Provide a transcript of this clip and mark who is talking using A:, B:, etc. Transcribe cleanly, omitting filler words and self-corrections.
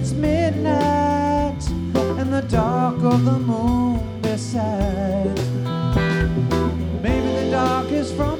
A: it's midnight and the dark of the moon beside. Maybe the dark is from